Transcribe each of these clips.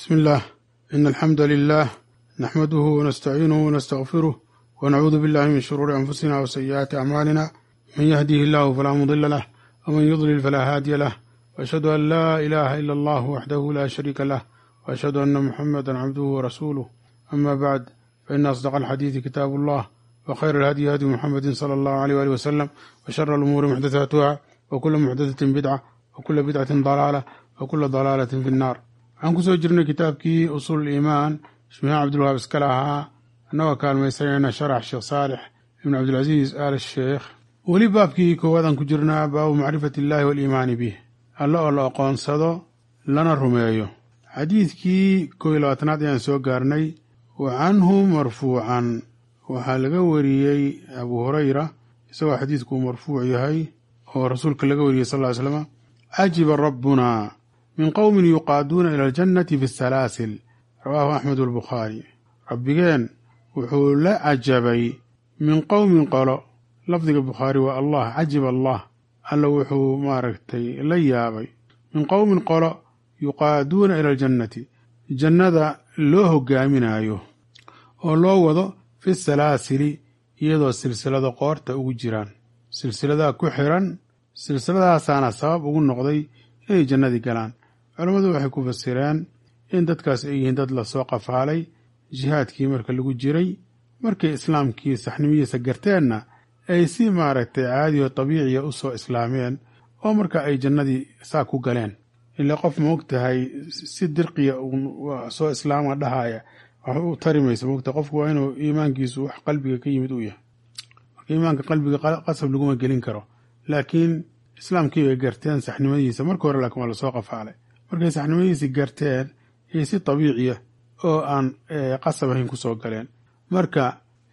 بسم الله إن الحمد لله نحمده ونستعينه ونستغفره ونعوذ بالله من شرور أنفسنا وسيئات أعمالنا من يهده الله فلا مضل له ومن يضلل فلا هادي له وأشهد أن لا إله إلا الله وحده لا شريك له وأشهد أن محمدا عبده ورسوله أما بعد فإن أصدق الحديث كتاب الله وخير الهدي هدي محمد صلى الله عليه وآله وسلم وشر الأمور محدثاتها وكل محدثة بدعة وكل بدعة ضلالة وكل ضلالة في النار. waxaan ku soo jirnay kitaabkii usuul iimaan shmiha cabdulwahaab iska lahaa annagoo kaalmaysanayna sharax sheekh saalix ibn cabdilcasiis aal sheekh. weli baabkii koowaadaan ku jirnaa baabu macrifati illaahi waaliimaani bih, alle oo la aqoonsado lana rumeeyo. xadiidkii 21aad ayaan soo gaarnay. wa canhu marfuucan, waxaa laga wariyey abu hurayra isagoo xadiidku marfuuc yahay oo rasuulka laga wariyey sal ly slam: cajiba rabbuna min qowmin yuqaaduuna ila aljannati fi salaasil, rawaahu axmed walbukhaari. rabbigeen wuxuu la cajabay min qowmin qolo, lafdiga bukhaari waa allah, cajib allah, alla wuxuu maaragtay la yaabay min qowmin qolo yuqaaduuna ila aljannati, jannada loo hogaaminaayo oo loo wado fi salaasili iyadoo silsilado qoorta ugu jiraan, silsiladaa ku xiran, silsiladaasaana sabab ugu noqday inay jannadii galaan. culammadu waxay ku fasireen in dadkaas ay yihiin dad lasoo qafaalay jihaadkii marka lagu jiray, markay islaamkii saxnimadiisa garteenna ay si maaragtay caadi oo tabiiciya u soo islaameen oo marka ay jannadii saa ku galeen. ilaa qof maogtahay si dirqiya soo islaama dhahaya wax u tarimaysa maogtahay. qofku waa inuu iimaankiisu wax qalbiga ka yimid uu yahay. marka iimaanka qalbiga qasab laguma gelin karo, laakiin islaamkii bay garteen saxnimadiisa marka hore, laakiin waa lasoo qafaalay. markay saxnimadiisii garteen iyo si tabiiciya oo aan qasab ahayn ku soo galeen. marka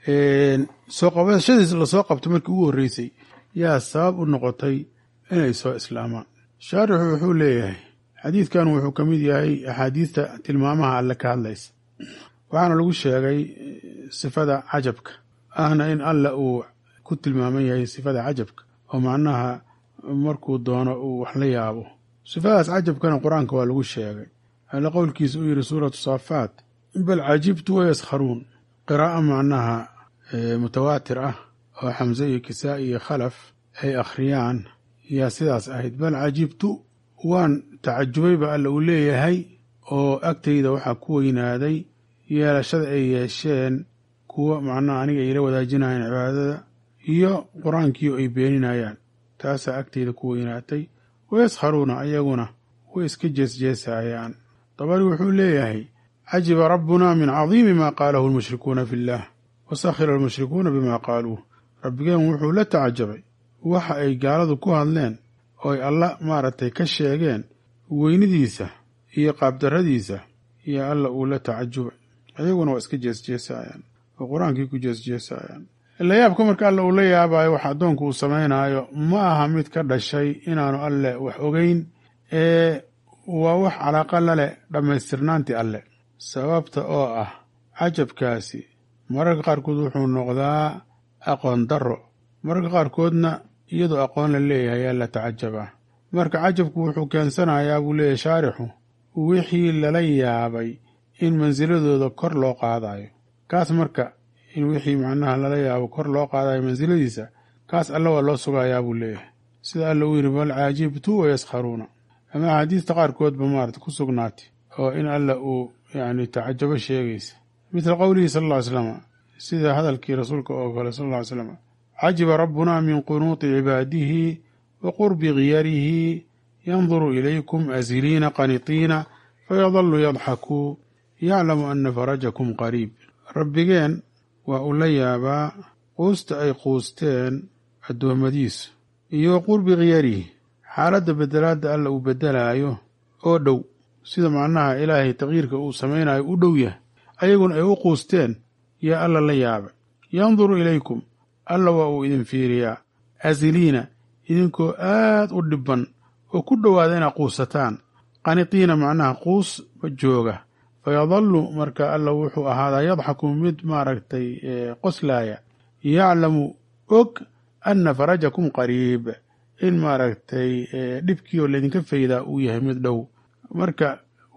soo qabashadiis lasoo qabtay markii ugu horreysay yaa sabab u noqotay inay soo islaamaan. shaarixu wuxuu leeyahay xadiidkan wuxuu ka mid yahay axaadiista tilmaamaha alle ka hadlaysa, waxaana lagu sheegay sifada cajabka ahna in alle uu ku tilmaaman yahay sifada cajabka oo macnaha markuu doono uu wax la yaabo. sifadaas cajabkana qur-aanka waa lagu sheegay. alle qowlkiisa uu yidhi suuratu saafaat: bal cajibtu wayaskharuun, qiraa'a macnaha mutawaatir ah oo xamse iyo kisaa'i iyo khalaf ay akhriyaan yaa sidaas ahayd. bal cajibtu, waan tacajubay ba alle uu leeyahay, oo agtayda waxaa ku weynaaday yeelashada ay yeesheen kuwa macnaha aniga ayla wadaajinayaan cibaadada iyo qur-aankiio ay beeninayaan, taasaa agtayda ku weynaatay. wayaskharuuna, ayaguna way iska jeesjeesayaan. dabari wuxuu leeyahay: cajiba rabbuna min cadiimi maa qaalahu almushrikuuna fi illaah wasakhira almushrikuuna bimaa qaaluuh. rabbigeen wuxuu la tacajabay waxa ay gaaladu ku hadleen oo ay alla maaragtay ka sheegeen weynidiisa iyo qaabdarradiisa, iyo alla uu la tacajubay. ayaguna waa iska jeesjeesayaan oo qur-aankii ku jeesjeesayaan. la yaabka marka alle uu la yaabayo wax addoonku uu samaynaayo ma aha mid ka dhashay inaanu alle wax ogeyn, waa wax calaaqa la leh dhammaystirnaantii alle. sababta oo ah cajabkaasi mararka qaarkood wuxuu noqdaa aqoon darro, mararka qaarkoodna iyadoo aqoon la leeyahay yaa la tacajabaa. marka cajabku wuxuu keensanayaa buu leeyahay shaarixu wixii lala yaabay in mansiladooda kor loo qaadayo. kaas marka in wixii macnaha lala yaabo kor loo qaadayo mansiladiisa, kaas alla waa loo sugayaa buu leeyahay. sida alla uu yidhi: bal caajibtu wayaskharuuna. ama axaadiista qaarkoodba maarata ku sugnaatay oo in alla uu yacni tacajabo sheegaysa, midla qowlihi sal alla ly slam, sida hadalkii rasuulka oo kale sal alla ly slam: cajiba rabbuna min qunuuti cibaadihi wa qurbi khiyarihi yanduru ilaykum asiliina qaniitiina fayadallu yadxakuu yaclamu ana farajakum qariib. rabbigeen waa uu la yaabaa quusta ay quusteen addoommadiisu iyo qurbi khiyarihi, xaaladda bedelaadda alla uu bedelaayo oo dhow, sida macnaha ilaahay taqyiirka uu samaynayo u dhow yahay, ayaguna ay u quusteen yaa alla la yaabay. yanduru ilaykum, alla waa uu idin fiiriyaa, asiliina, idinkoo aad u dhibban oo ku dhowaada inaad quusataan, qaniitiina macnaha quusba jooga. fayadallu, marka alla wuxuu ahaadaa yadxaku mid maaragtay qoslaaya, yaclamu og anna farajakum qariib, in maaragtay dhibkiioo laydinka faydaa uu yahay mid dhow. marka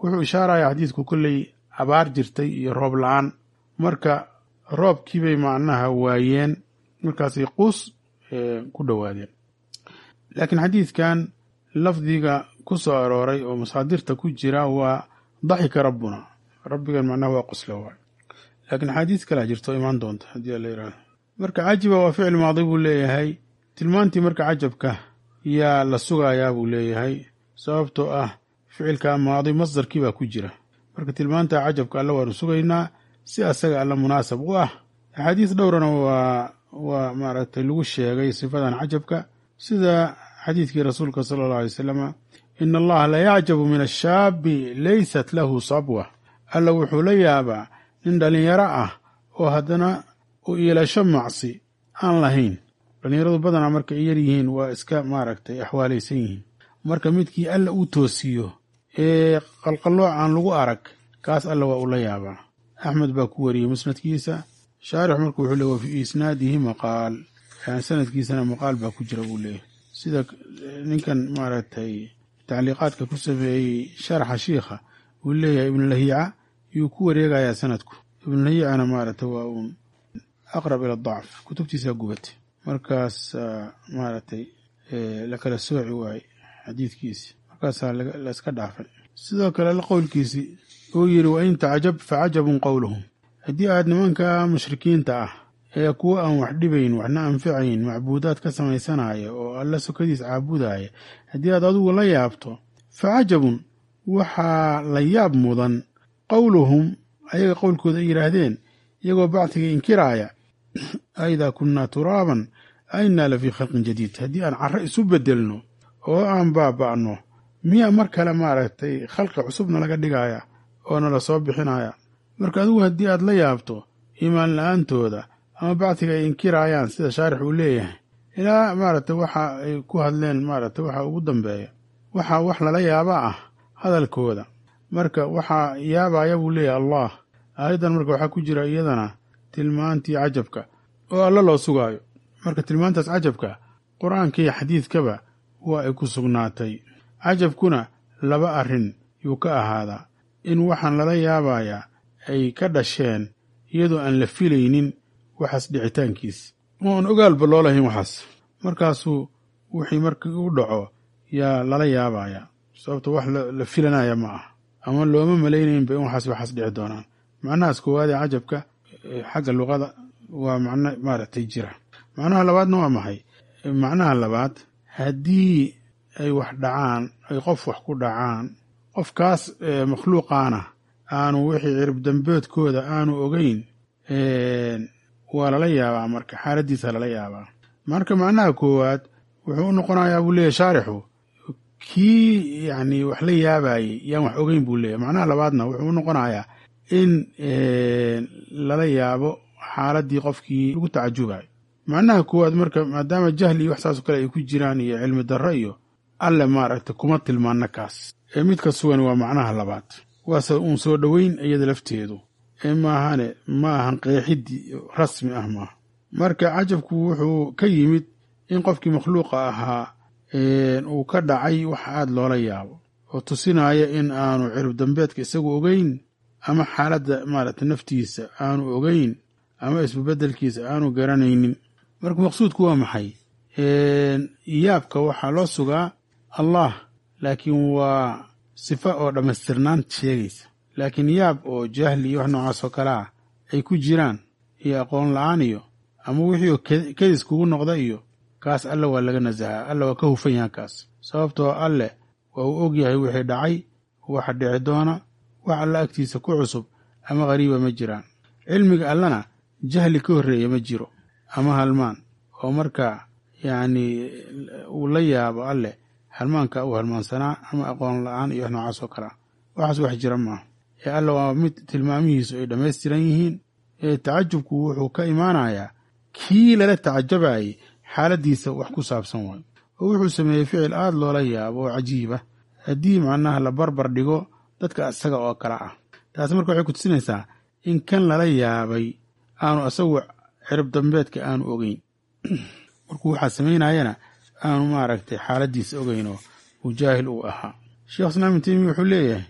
wuxuu ishaaraya xadiidku kolley abaar jirtay iyo roob la-aan, marka roobkiibay macnaha waayeen, markaasay quus ku dhowaadeen. laakiin xadiidkan lafdiga ku soo arooray oo masaadirta ku jira waa daxika rabbuna, rabbigan macnaha waa qosla waay. laakiin axaadiis kalaa jirto imaan doonta haddii la yidhahdo. marka cajiba waa ficil maadi buu leeyahay, tilmaantii marka cajabka yaa la sugayaa buu leeyahay, sababtoo ah ficilka maadi masdarkii baa ku jira. marka tilmaanta cajabka alla waanu sugaynaa si asaga alla munaasab u ah. axaadiis dhowrana waa maaragtay lagu sheegay sifadan cajabka, sida xadiidkii rasuulka sala allahu alay wasalam, ina allaha la yacjabu min ashaabi laysat lahu sabwa, alla wuxuu la yaabaa nin dhallinyaro ah oo haddana u iilasho macsi aan lahayn. dhallinyaradu badanaa marka ay yar yihiin waa iska maaragtay axwaalaysan yihiin, marka midkii alla uu toosiyo ee qalqallooc aan lagu arag, kaas alla waa ula yaabaa. axmed baa ku wariyey musnadkiisa. shaarix marka wuxuu leey wa fii isnaadihi maqaal, yani sanadkiisana maqaal baa ku jira buu leeyahy, sida ninkan maaragtay tacliiqaadka ku sameeyey sharaxa shiikha uu leeyahay ibnulahiica yuu ku wareegayaa sanadku. ibnulahiicana maaragtay waa uun aqrab ila dacf, kutubtiisaa gubatay, markaas maaragtay la kala sooci waayey xadiidkiisi, markaasaa layska dhaafay. sidoo kale qowlkiisi uu yidhi wain tacjab facajabun qowluhum, haddii aad nimanka mushrikiinta ah ee kuwa aan wax dhibayn waxna anfacayn macbuudaad ka samaysanaya oo alla sokadiis caabudaya, haddii aad adigu la yaabto, facajabun waxaa la yaab mudan qowluhum ayaga qowlkooda ay yidhaahdeen iyagoo bacdiga inkiraaya, aidaa kunnaa turaaban ainaa la fii khalqin jadiid, haddii aan carro isu bedelno oo aan baaba'no miyaa mar kale maaragtay khalqi cusubna laga dhigaya oo nala soo bixinaya. marka adigu haddii aad la yaabto iimaan la-aantooda ama bacdiga ay inkiraayaan sida shaarix uu leeyahay, ilaa maaragtay waxa ay ku hadleen maaragtay waxa ugu dambeeya waxaa wax lala yaaba ah hadalkooda, marka waxaa yaabaya buu leeyahay allah. aayaddan marka waxaa ku jira iyadana tilmaantii cajabka oo alla loo sugaayo. marka tilmaantaas cajabka qur-aanka iyo xadiidkaba waa ay ku sugnaatay. cajabkuna laba arrin yuu ka ahaadaa: in waxaan lala yaabayaa ay ka dhasheen iyadoo aan la filaynin waxaas dhicitaankiis, oo aan ogaalba loo lahayn waxaas, markaasuu wixii markii u dhaco yaa lala yaabayaa, sababto wax la filanaya ma ah, ama looma malaynaynba in waxaas dhici doonaan. macnahaas koowaadee cajabka xagga luqada waa macno maaragtay jira. macnaha labaadna waa maxay? macnaha labaad, haddii ay wax dhacaan, ay qof wax ku dhacaan, qofkaas makhluuqaana aanu wixii cirib dambeedkooda aanu ogeyn, waa lala yaabaa, marka xaaladiisa lala yaabaa. marka macnaha koowaad wuxuu u noqonayaa buu leeyahy shaarixu kii yani wax la yaabayey yaan wax ogeyn buu leeyahy. macnaha labaadna wuxuu u noqonayaa in lala yaabo xaaladii qofkii lagu tacajubayo. macnaha koowaad marka maadaama jahli iyo wax saasoo kale ay ku jiraan iyo cilmi darro iyo alle maaragtay kuma tilmaana kaas, midka sugan waa macnaha labaad, waase uun soo dhoweyn iyada lafteedu, maahane ma ahan qeexidii rasmi ah maaha. marka cajabku wuxuu ka yimid in qofkii makhluuqa ahaa uu ka dhacay wax aad loola yaabo oo tusinaya in aanu cirib dambeedka isagu ogeyn, ama xaaladda maaragtay naftiisa aanu ogeyn, ama isbabeddelkiisa aanu garanaynin. marka maqsuudku waa maxay? yaabka waxaa loo sugaa allah, laakiin waa sifa oo dhammaystirnaan sheegaysa. laakiin yaab oo jahli iyo wax noocaas oo kale ah ay ku jiraan iyo aqoon la-aan iyo ama wixii oo kedis kugu noqda iyo kaas alle waa laga nasahaa, alle waa ka hufan yahan kaas, sababtoo alle waa uu og yahay wixii dhacay, waxa dhici doona, wax alla agtiisa ku cusub ama qariiba ma jiraan. cilmiga allana jahli ka horreeya ma jiro ama halmaan, oo marka yacni uu la yaabo alle halmaanka uu halmaansanaa ama aqoon la-aan iyo wax noocaas oo kale ah, waxaas wax jira maaha. alle waa mid tilmaamihiisu ay dhammaystiran yihiin. tacajubku wuxuu ka imaanayaa kii lala tacajabayay xaaladiisa wax ku saabsan waayo, oo wuxuu sameeyey ficil aad loola yaabo oo cajiiba haddii macnaha la barbar dhigo dadka isaga oo kale ah. taas marka waxay ku tusinaysaa in kan lala yaabay aanu isagu cirib dambeedka aanu ogeyn, markuu waxaa samaynayana aanu maaragtay xaaladiisa ogeyn oo uu jaahil uu ahaa. sheekh islaam ibn taymiya wuxuu leeyahay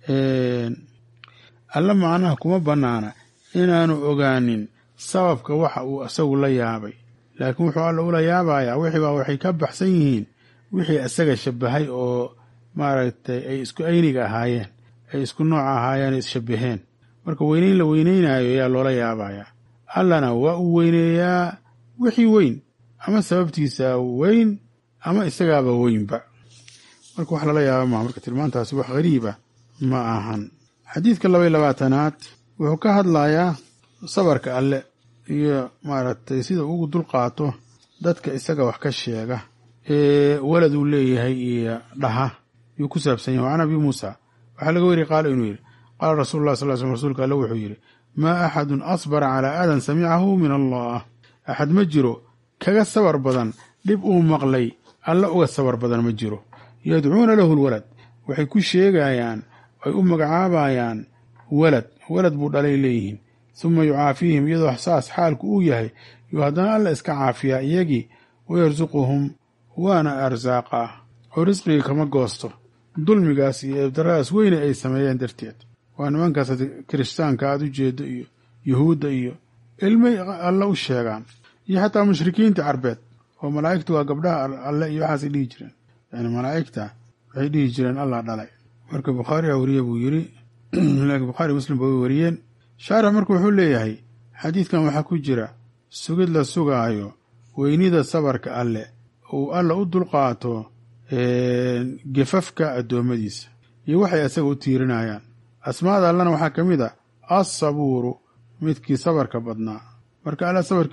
alla macnaha kuma bannaana inaanu ogaanin sababka waxa uu isagu la yaabay, laakiin wuxuu alla ula yaabayaa wixiibaa waxay ka baxsan yihiin wixii isaga shabahay oo maaragtay ay isku ayniga ahaayeen, ay isku nooc ahaayeen, isshabaheen. marka weynayn la weynaynayo yaa loola yaabayaa. allana waa uu weyneeyaa wixii weyn, ama sababtiisa weyn ama isagaaba weynba. marka wax lala yaaba maha. marka tilmaantaasi wax gariiba ma ahan. xadiidka 22aad wuxuu ka hadlayaa sabarka alle iyo maaragtay sida ugu dulqaato dadka isaga wax ka sheega ee walad uu leeyahay iyo dhaha yuu ku saabsan yahay. can abi muusa waxaa laga weriyey qaala inuu yidhi qaala rasuulu llah sal slam rasuulka alle wuxuu yidhi maa axadun asbara calaa aadan samicahu min allah. axad ma jiro kaga sabar badan dhib uu maqlay alla uga sabar badan ma jiro. yadcuuna lahu lwalad waxay ku sheegayaan ay u magacaabayaan walad buu dhalay leeyihiin. uma yucaafiihim iyadoo saas xaalku uu yahay yuu haddana alla iska caafiyaa iyagii, wayarsuquhum waana arsaaqaa oo risqigii kama goosto dulmigaas iyo eebdaradaas weyne ay sameeyeen darteed. waa nimankaas kiristaanka aad u jeedo iyo yuhuudda iyo ilmay alla u sheegaan, iyo xataa mushrikiinta carbeed oo malaa'igtu waa gabdhaha alle iyo waxaasay dhihi jireen. yani malaa'igta waxay dhihi jireen allah dhalay. marka bukhaariha weriye buu yidhi, laakiin bukhaari muslim ba way wariyeen. shaarix marka wuxuu leeyahay xadiidkan waxaa ku jira sugid la sugaayo weynida sabarka alle uu alla u dulqaato gefafka addoommadiisa iyo waxay asaga u tiirinayaan. asmaada allana waxaa ka mid a assabuuru, midkii sabarka badnaa. marka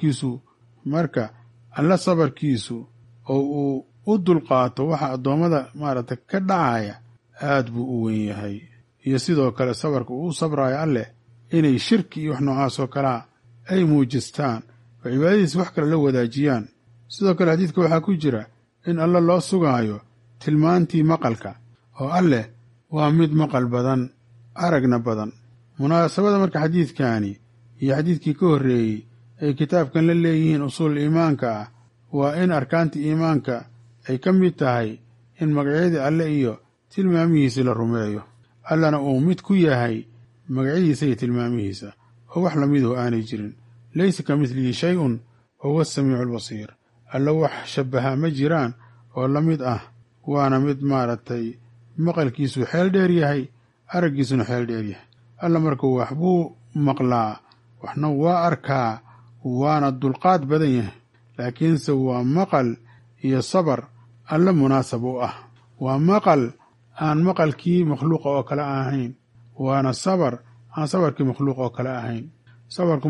alla sabarkiisu oo uu u dulqaato waxa addoommada maaragtay ka dhacaya aad buu u weyn yahay. iyo sidoo kale sabarka uu u sabraayo alleh inay shirki iyo wax noocaas oo kalea ay muujistaan oo cibaadadiisa wax kale la wadaajiyaan. sidoo kale xadiidka waxaa ku jira in alle loo sugaayo tilmaantii maqalka, oo alleh waa mid maqal badan, aragna badan. munaasabada marka xadiidkani iyo xadiidkii ka horreeyey ay kitaabkan la leeyihiin usuul iimaanka ah waa in arkaantii iimaanka ay ka mid tahay in magacyadii alle iyo tilmaamihiisa la rumeeyo, allana uu mid ku yahay magacyadiisa iyo tilmaamihiisa oo wax lamiduhu aanay jirin. laysa ka midlihi shay-un wa huwa asamiicu albasiir. alla wax shabbahaa ma jiraan oo la mid ah, waana mid maaragtay maqalkiisu xeel dheer yahay, araggiisuna xeel dheer yahay. alla markuu wax buu maqlaa, waxna waa arkaa, waana dulqaad badan yahay, laakiinse waa maqal iyo sabar alla munaasab u ah. waa maqal aan maqalkii makhluuqa oo kale ahayn, waana sabar aan sabarkii makhluuq oo kale ahayn. sabarka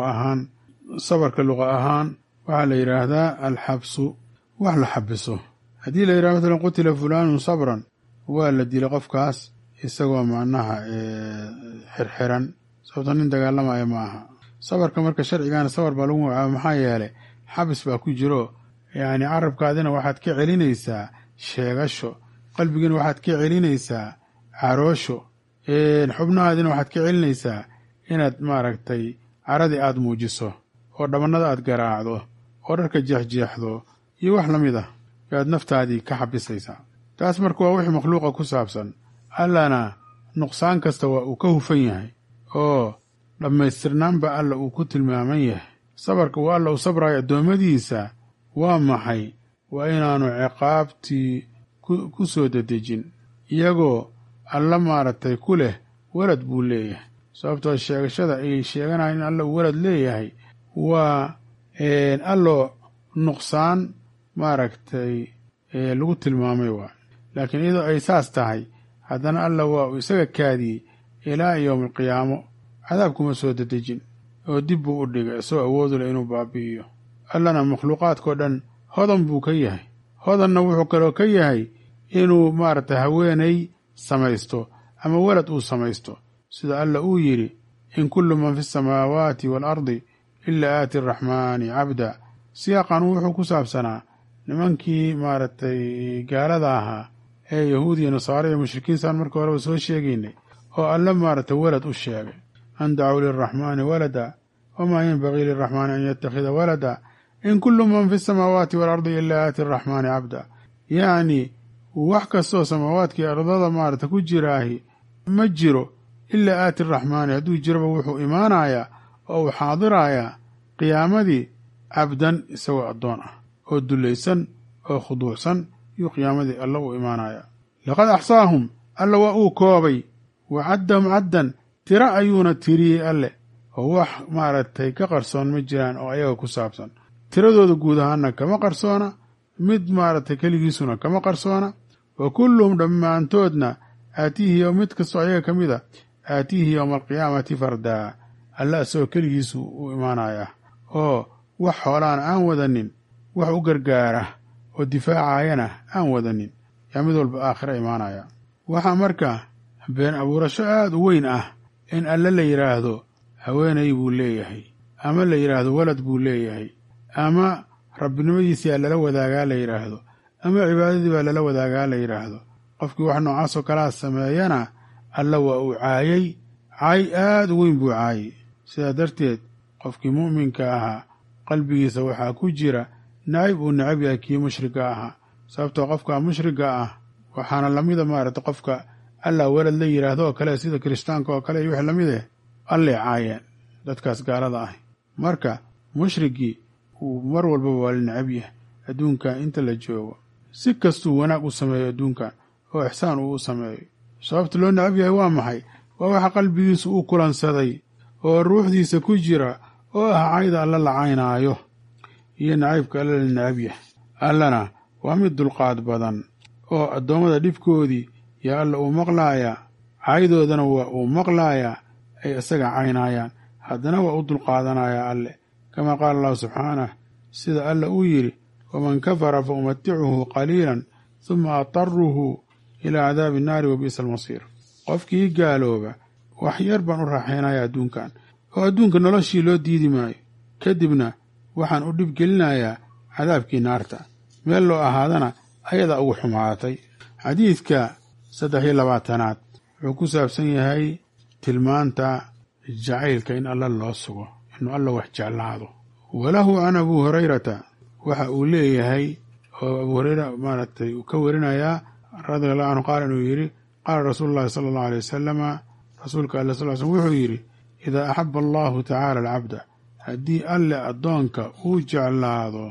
luqa ahaan waxaa la yidhaahdaa alxabsu, wax la xabiso. haddii la yidhahdo masalan qutila fulaanun sabran, waa la dila qofkaas isagoo macnaha xirxiran, sababto nin dagaalamaya ma aha. sabarka marka sharcigaana sabar baa lagu magacaaba, maxaa yeelay xabis baa ku jiro. yacni carabkaadina waxaad ka celinaysaa sheegasho, qalbigiina waxaad ka celinaysaa caroosho, xubnahaadina waxaad ka celinaysaa inaad maaragtay caradii aad muujiso oo dhabannada aad garaacdo oo dharka jeexjeexdo iyo wax la mid ah yaad naftaadii ka xabisaysaa. taas marka waa wixii makhluuqa ku saabsan. allana nuqsaan kasta waa uu ka hufan yahay oo dhammaystirnaanba alla uu ku tilmaaman yahay. sabarka uu alla u sabraayo addoommadiisa waa maxay? waa inaanu ciqaabtii ku soo dedejin iyagoo alla maaragtay ku leh walad buu leeyahay. sababtoo sheegashada ay sheeganayaan in alla uu walad leeyahay waa alloo nuqsaan maaragtay lagu tilmaamay waa. laakiin iyadoo ay saas tahay haddana alla waa uu isaga kaadiyey ilaa yowmi alqiyaamo, cadaabkuma soo dedejin oo dib buu u dhigay isagoo awoodu leh inuu baabi'iyo. allana makhluuqaadkao dhan hodan buu ka yahay. hodanna wuxuu kaloo ka yahay inuu maaragtay haweenay samaysto ama walad uu samaysto, sida alla uu yidhi in kullu man fi asamaawaati waalardi ilaa aati araxmaani cabda. siyaaqan wuxuu ku saabsanaa nimankii maaragtay gaalada ahaa ee yahuud iyo nasaare iyo mushrikiin saan markii horeba soo sheegaynay, oo alle maaragtay walad u sheegay. an dacuu liraxmaani walada wamaa yenbagii liraxmaani an yattakhida walada in kullu man fi asamaawaati waalardi ilaa aati araxmaani cabda. yacni wax kastoo samaawaadkii ardada maaragtay ku jiraahi ma jiro ilaa aati araxmaani hadduu jiraba wuxuu imaanayaa oo uu xaadirayaa qiyaamadii cabdan isagoo addoon ah oo dullaysan oo khuduucsan yuu qiyaamadii alla u imaanayaa laqad axsaahum alla waa uu koobay wa caddahum caddan tiro ayuuna tiriyey alle oo wax maaragtay ka qarsoon ma jiraan oo ayaga ku saabsan tiradooda guud ahaanna kama qarsoona mid maaragtay keligiisuna kama qarsoona wa kulluhum dhammaantoodna aatiihi mid kastoo ayaga ka mid a aatiihi yowma alqiyaamati fardaa alla isagoo keligiisu u imaanayaa oo wax xoolaana aan wadanin wax u gargaara oo difaacayana aan wadanin yaa mid walba aakhira imaanaya waxaa marka been abuurasho aad u weyn ah in alle la yidhaahdo haweenay buu leeyahay ama la yidhaahdo walad buu leeyahay ama rabbinimadiisiyaa lala wadaagaa la yidhaahdo ama cibaadadii baa lala wadaagaa la yidhaahdo qofkii wax noocaasoo kalaa sameeyana alla waa uu caayay caay aad u weyn buu caayay sidaa darteed qofkii mu'minka ahaa qalbigiisa waxaa ku jira nacayb uu necab yahay kii mushriga ahaa sababtoo qofka mushriga ah waxaana lamida maaragtay qofka alla walad la yidhaahdo oo kale sida kirishtaanka oo kale iyo wix lamid eh allay caayeen dadkaas gaalada ah marka mushrigii uu mar walbaba waa la necab yahay adduunkan inta la joogo si kastuu wanaag u sameeyo adduunkan oo ixsaan uu u sameeyo sababta loo necab yahay waa maxay waa waxa qalbigiisu u kulansaday oo ruuxdiisa ku jira oo ah cayda alla la caynaayo iyo nacaybka alla la necab yahay allana waa mid dulqaad badan oo addoommada dhibkoodii yaa alla uu maqlaayaa caydoodana waa uu maqlaayaa ay isaga caynaayaan haddana waa u dulqaadanayaa alle kamaa qaala allahu subxaanah sida alla uu yidhi waman kafara fa umaticuhu qaliilan huma ataruhu ilaa cadaabi innaari wa bi'sa almasiir qofkii gaalooba wax yar baan u raaxaynayaa adduunkan oo adduunka noloshii loo diidi maayo kadibna waxaan u dhib gelinayaa cadaabkii naarta meel loo ahaadana ayadaa ugu xumaatay xadiidka 23 wuxuu ku saabsan yahay tilmaanta jacaylka in alla loo sugo inuu alla wax jeclaado walahu can abu hurayrata waxa uu leeyahay oo abu hurayra maaragtay uu ka warinayaa radiallahu canhu qaala inuu yidhi qaala rasuulu llahi sala allahu alay wasalama rasuulka alle sal slm wuxuu yidhi idaa axaba allahu tacaala alcabda haddii alle addoonka uu jeclaado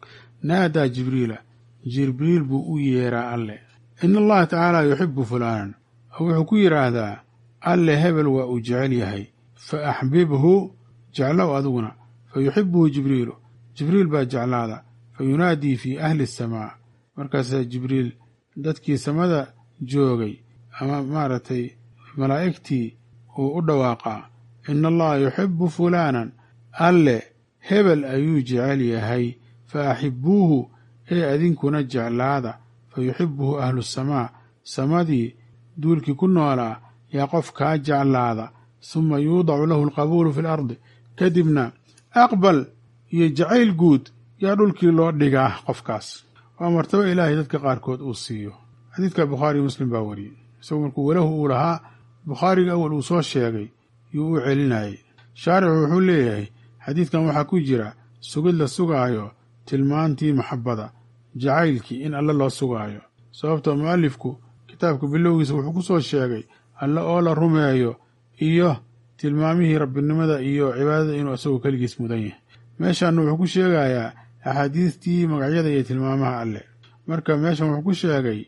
naadaa jibriila jibriil buu u yeeraa alle ina allaha tacaala yuxibu fulaanan oo wuxuu ku yidhaahdaa alle hebel waa uu jecel yahay fa axbibhu jeclow adiguna fa yuxibuhu jibriilu jibriil baa jeclaada fa yunaadii fii ahli asamaa markaasaa jibriil dadkii samada joogay ama maaragtay malaa'igtii uu u dhawaaqaa ina allaha yuxibu fulaanan alle hebel ayuu jecel yahay fa axibuuhu ee adinkuna jeclaada fa yuxibuhu ahlu asamaa samadii duulkii ku noolaa yaa qof kaa jeclaada suma yuudacu lahu alqabuulu fi alardi kadibna aqbal iyo jacayl guud yaa dhulkii loo dhigaa qofkaas waa martabo ilaahay dadka qaarkood uu siiyo xadiidka bukhaariyo muslim baa wariyey isagoo markuu walahu uu lahaa bukhaariga awal uu soo sheegay yuu u celinayay shaarixu wuxuu leeyahay xadiidkan waxaa ku jira sugid la sugaayo tilmaantii maxabbada jacaylkii in alle loo sugaayo sababtoo mu'alifku kitaabka bilowgiisa wuxuu ku soo sheegay alle oo la rumeeyo iyo tilmaamihii rabbinimada iyo cibaadada inuu isagoo keligiis mudan yahay meeshaanna wuxuu ku sheegayaa axaadiistii magacyada iyo tilmaamaha alle marka meeshan wuxuu ku sheegay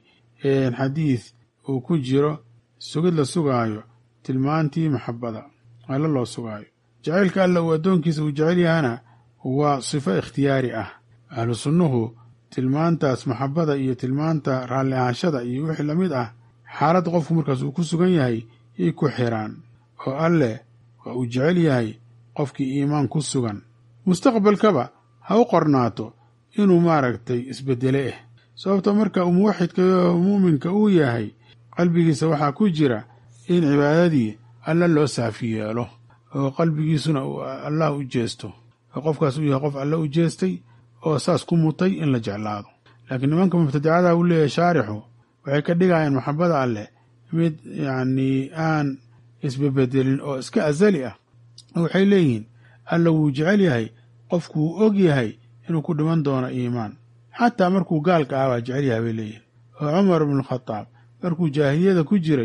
xadiis uu ku jiro sugid la sugaayo tilmaantii maxabbada alle loo sugaayo jacaylka alle uu addoonkiisa uu jecel yahana waa sifo ikhtiyaari ah ahlu sunnuhu tilmaantaas maxabbada iyo tilmaanta raalli ahaanshada iyo wixii la mid ah xaaladda qofku markaas uu ku sugan yahay yay ku xiraan oo alleh waa uu jecel yahay qofkii iimaan ku sugan mustaqbalkaba ha u qornaato inuu maaragtay isbeddele sababto marka uu muwaxidka muuminka uu yahay qalbigiisa waxaa ku jira in cibaadadii alla loo saafi yeelo oo qalbigiisuna allah u jeesto oo qofkaas uu yahay qof alle u jeestay oo saas ku mutay in la jeclaado laakiin nimanka mubtadicada uu leeyahay shaarixu waxay ka dhigayaan maxabbada alleh mid yacnii aan isbebedelin oo iska asali ah oo waxay leeyihiin alla wuu jecel yahay qofkuu og yahay inuu ku dhiman doono iimaan xataa markuu gaalka ah waa jecel yahay bay leeyihin oo cumar ibnualkhadaab markuu jaahiliyada ku jiray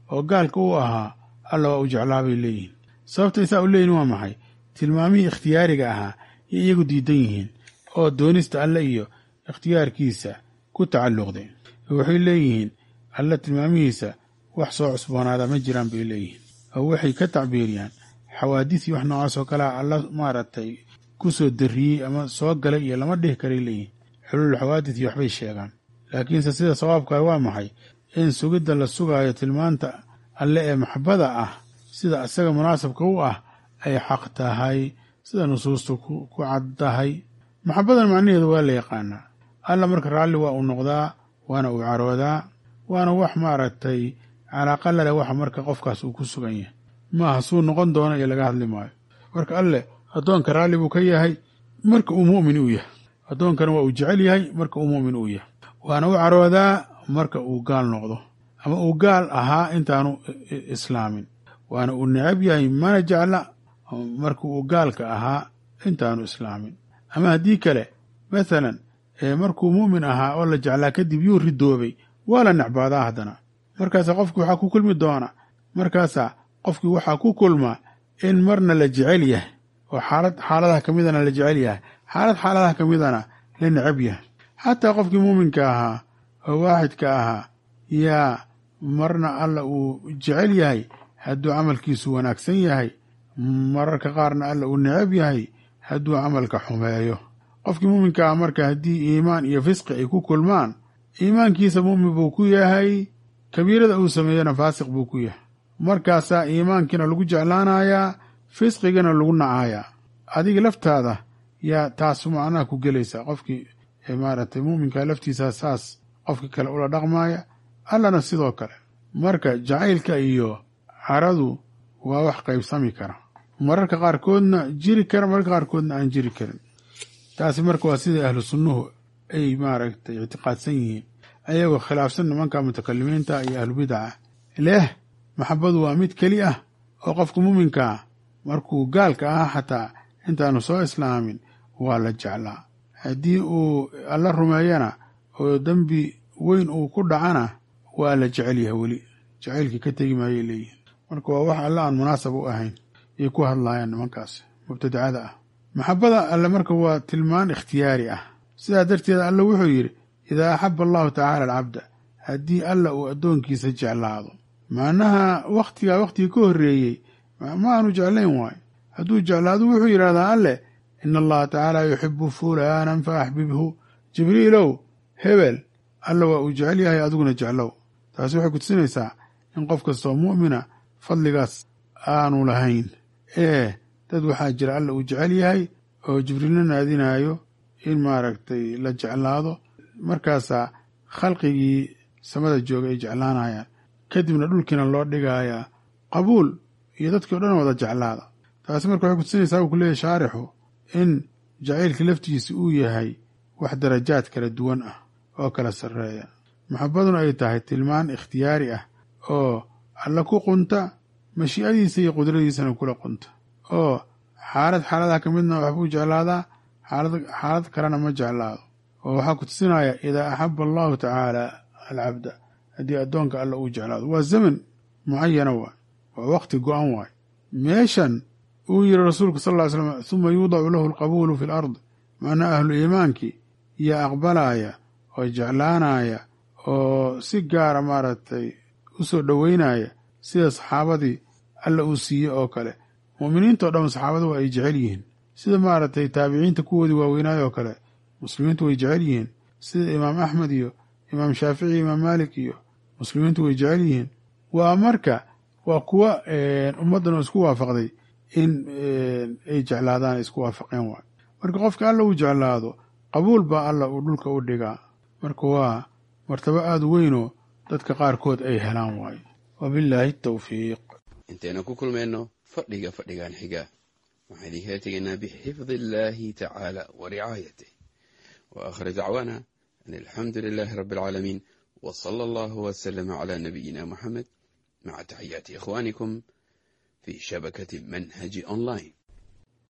oo gaalka u ahaa alla waa u jeclaa bay leeyihiin. sababtay saa u leeyihin waa maxay? tilmaamihii ikhtiyaariga ahaa iyo iyagu diidan yihiin oo doonista alle iyo ikhtiyaarkiisa ku tacalluqday. waxay leeyihiin alle tilmaamihiisa wax soo cusboonaada ma jiraan bay leeyihiin, oo waxay ka tacbiiriyaan xawaadisii wax noocaas oo kalea alla maaragtay ku soo darriyey ama soo galay iyo lama dhihi karay leeyihiin. xuluul xawaadis iyo waxbay sheegaan, laakiinse sida sawaabkaa waa maxay? in sugidda la sugaayo tilmaanta alle ee maxabada ah sida isaga munaasabka u ah ay xaq tahay, sida nusuustu ku caddahay. maxabadan macnaheedu waa la yaqaanaa. alla marka raalli waa uu noqdaa, waana uu caroodaa, waana wax maaragtay calaaqa laleh waxa marka qofkaas uu ku sugan yahay, maaha suu noqon doono iyo laga hadli maayo. marka alle addoonka raalli buu ka yahay marka uu mu'min uu yahay, addoonkana waa uu jecel yahay marka uu mu'min uu yahay, waana u caroodaa marka uu gaal noqdo ama uu gaal ahaa intaanu islaamin, waana uu necab yahay mana jecla marka uu gaalka ahaa intaanu islaamin. ama haddii kale maalan markuu mu'min ahaa oo la jeclaa kadib yuu ridoobay, waa la necbaadaa haddana. markaasaa qofkii waxaa ku kulmi doona, markaasaa qofkii waxaa ku kulma in marna la jecel yahay oo xaaladaha ka midana la jecel yahay, xaaladaha ka midana la necab yahay. xataa qofkii muuminka ahaa oo waaxidka ahaa yaa marna alla uu jecel yahay hadduu camalkiisu wanaagsan yahay, mararka qaarna alla uu necab yahay hadduu camalka xumeeyo. qofkii muuminka ah marka haddii iimaan iyo fisqi ay ku kulmaan, iimaankiisa muumin buu ku yahay, kabiirada uu sameeyana faasiq buu ku yahay. markaasaa iimaankiina lagu jeclaanayaa, fisqigana lagu nacayaa. adiga laftaada yaa taas macnaha ku gelaysaa. qofkii maaragtay muuminka laftiisa saas qofkii kale ula dhaqmaaya, allana sidoo kale. marka jacaylka iyo caradu waa wax qaybsami kara, mararka qaarkoodna jiri kara, mararka qaarkoodna aan jiri karin. taasi marka waa sida ahlu sunnuhu ay maaragtay ictiqaadsan yihiin, ayagoo khilaafsan nimanka mutakalimiinta iyo ahlubidaca leh maxabadu waa mid keli ah oo qofka muuminkaa markuu gaalka ahaa xataa intaanu soo islaamin waa la jeclaa. haddii uu alla rumeeyana oo dembi weyn uu ku dhacana waa la jecel yahay, weli jacaylkii ka tegi maayay leeyihin. marka waa wax alle aan munaasab u ahayn ay ku hadlaayaan nimankaas mubtadicada ah. maxabada alle marka waa tilmaan ikhtiyaari ah. sidaa darteed alle wuxuu yidhi idaa axaba allahu tacaala alcabda, haddii alla uu addoonkiisa jeclaado, macnaha wakhtigii ka horreeyey ma aanu jeclayn waayo. hadduu jeclaado wuxuu yidhahdaa alle ina allaha tacaala yuxibu fulaanan fa axbibhu, jibriilow hebel alla waa uu jecel yahay adiguna jeclow. taasi waxay kutusinaysaa in qof kastoo mu'mina fadligaas aanu lahayn, dad waxaa jira alla uu jecel yahay oo jibriilna naadinaayo in maaragtay la jeclaado. markaasaa khalqigii samada jooga ay jeclaanayaan, kadibna dhulkiina loo dhigayaa qabuul iyo dadkii o dhan wada jeclaada. taasi marka waxay kutusinaysaa uu ku leeyahy shaarixu in jacaylka laftiisa uu yahay wax darajaad kala duwan ah oo kala sarreeya. maxabaduna ay tahay tilmaan ikhtiyaari ah oo alla ku qunta, mashiicadiisa iyo qudradiisana kula qunta, oo xaaladaha ka midna waxbuu jeclaadaa, xaalad kalena ma jeclaado. oo waxaa ku tusinaya idaa axaba allahu tacaala alcabda, haddii addoonka alla uu jeclaado. waa zaman mucayana waay, waa waqti go-an waay. meeshan uu yidhi rasuulku sal ll ly slam huma yuudacu lahu alqabuulu fi lard, macnaa ahlu iimaankii yaa aqbalaya oo jeclaanaya oo si gaara maaragtay u soo dhoweynaya, sida saxaabadii alla uu siiyey oo kale. mu'miniintao dhan saxaabada waa ay jecel yihiin, sida maaragtay taabiciinta kuwoodii waaweynaay oo kale muslimiintu way jecel yihiin, sida imaam axmed iyo imaam shaafici, imaam maalik iyo muslimiintu way jecel yihiin. waa marka waa kuwa ummaddan isku waafaqday in ay jeclaadaan, ay isku waafaqeen waay. marka qofka alla uu jeclaado, qabuul baa alla uu dhulka u dhigaa. marka waa martabo aada u weynoo dadka qaarkood ay helaan waayo. wabillaahi tawfiiq. intayna ku kulmayno fadhigan xiga waxaan idinkala tegaynaa bixifdi illaahi tacaala wa ricaayatih wa aakhir dacwaana an alxamdu lilaahi rabbi alcaalamiin wa sala allahu wasalama calaa nabiyina muxamed maca taxiyaati ikhwaanikum fi shabakati manhaji online.